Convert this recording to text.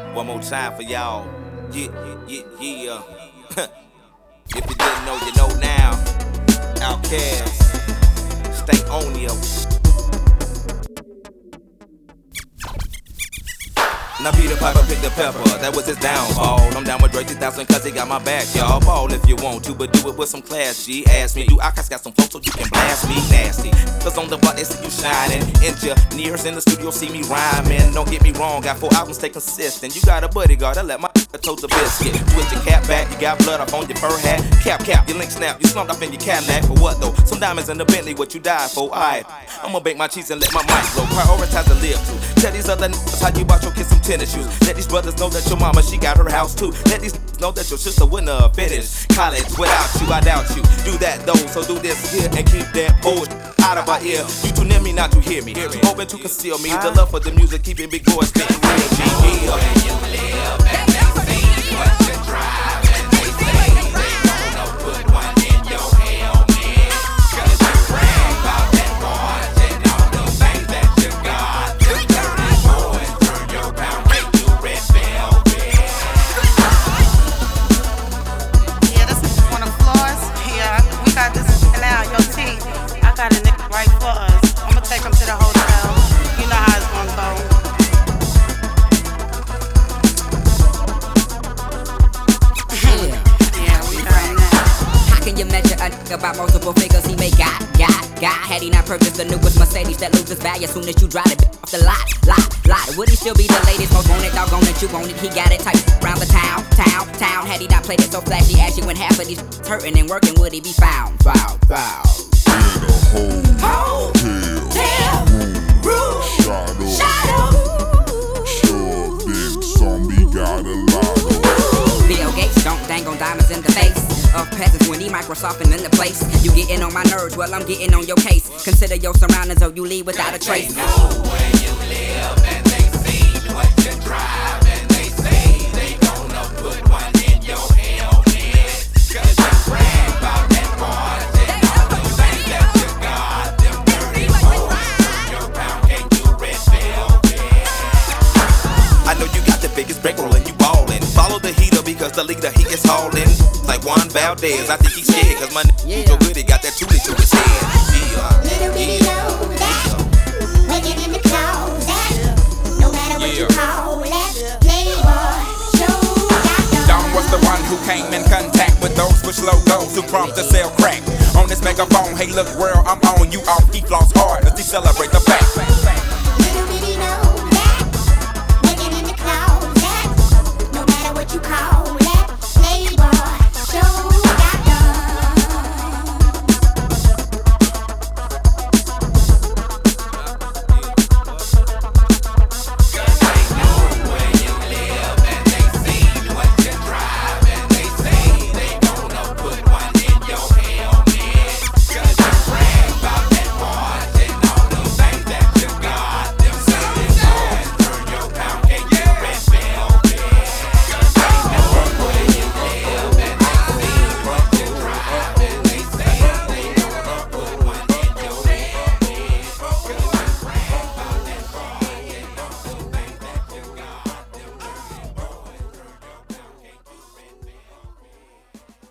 One more time for y'all. Yeah. If you didn't know, you know now. Outkast, stay on you. Now Peter Piper picked the pepper, that was his downfall. I'm down with Dre 2000 cause he got my back, y'all. Ball if you want to, but do it with some class, G. Ask me, do Outkast got some flow so you can blast me nasty? Cause on the block they see you shining. Engineers in the studio see me rhyming. Don't get me wrong, got 4 albums, stay consistent. You got a bodyguard that let my toast the biscuit. Switch your cap back, you got blood up on your fur hat. Cap, your link snap, you slumped up in your Cadillac. For what though? Some diamonds in the Bentley, what you died for? I'ma bake my cheese and let my mic blow. Prioritize the live too. Tell these other niggas how you bought your kids some tennis shoes. Let these brothers know that your mama, she got her house too. Let these niggas know that your sister wouldn't have finished college without you. I doubt you. Do that though, so do this here and keep that bullshit out of our ear. You too near me, not to hear me. Too open to conceal me. The love for the music, keeping big boys spitting real G. Where you live and they see what you drive and they say they wanna put one in your helmet. Cause you brag about that barge and all the things that you got. Them dirty boys turn your pound cake to red velvet. Yeah, this is one of floors. Yeah, we got this now, your team. I got a nigga right for us. I'ma take him to the hotel. You know how it's gonna go. You measure a nigga by multiple figures he may got. Had he not purchased the newest Mercedes that loses value as soon as you drive it off the lot. Would he still be the latest, most wanted, doggone it, you want it, he got it tight around the town. Had he not played it so flashy, ashy when half of these hurting and working, would he be found? In a hotel room, shadow. Sure, big zombie got a lot. Bill Gates don't dang on diamonds in the face of peasants when he Microsoft and in the place. You getting on my nerves, well I'm getting on your case. Consider your surroundings or you leave without a trace. They know where you live and they see what you drive and they say they gonna put one in your helmet. Cause you brag about that barge and all the things that you got. Them dirty boys turn your pound cake to red velvet. I know you got the biggest bankroll and you ballin'. Follow the heater because the leader he is haulin'. Like Juan Valdez, I think he's scared cause my nigga so good he got that toolie to his head. Little bitty know that waking in the closet. No matter what you call that, Playboy show. Don was the one who came in contact with those with logos who prompt to sell crack. On this megaphone, hey look world, I'm on you off. He floss hard as he celebrate the fact.